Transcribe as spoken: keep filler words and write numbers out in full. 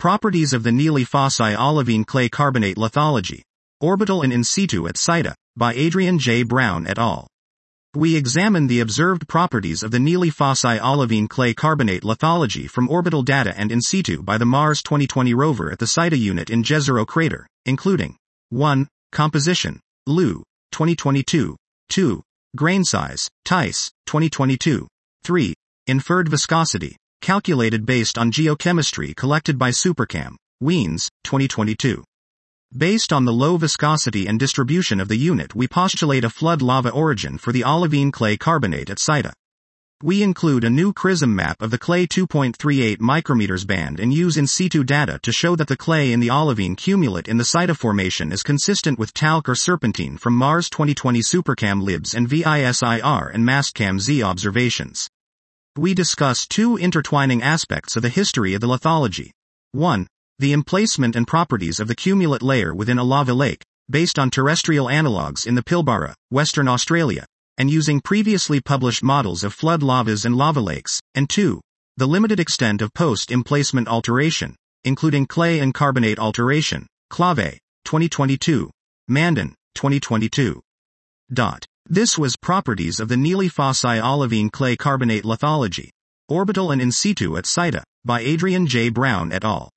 Properties of the Neely-Fossey olivine clay carbonate lithology. Orbital and in situ at SITA, by Adrian J. Brown et al. We examine the observed properties of the Neely-Fossey olivine clay carbonate lithology from orbital data and in situ by the Mars twenty twenty rover at the SITA unit in Jezero crater, including one. Composition, L U, twenty twenty-two, two. Grain size, Tice, twenty twenty-two, three. Inferred viscosity, calculated based on geochemistry collected by Supercam, Wiens, twenty twenty-two. Based on the low viscosity and distribution of the unit, we postulate a flood lava origin for the olivine clay carbonate at SITA. We include a new CRISM map of the clay two point three eight micrometers band and use in situ data to show that the clay in the olivine cumulate in the SITA formation is consistent with talc or serpentine from Mars twenty twenty Supercam Libs and VISIR and Mastcam Z observations. We discuss two intertwining aspects of the history of the lithology. one. The emplacement and properties of the cumulate layer within a lava lake, based on terrestrial analogues in the Pilbara, Western Australia, and using previously published models of flood lavas and lava lakes, and two. The limited extent of post-emplacement alteration, including clay and carbonate alteration, Clave, twenty twenty-two, Mandan, twenty twenty-two. Dot. This was Properties of the Neely-Fossey olivine clay carbonate lithology. Orbital and in situ at SITA, by Adrian J. Brown et al.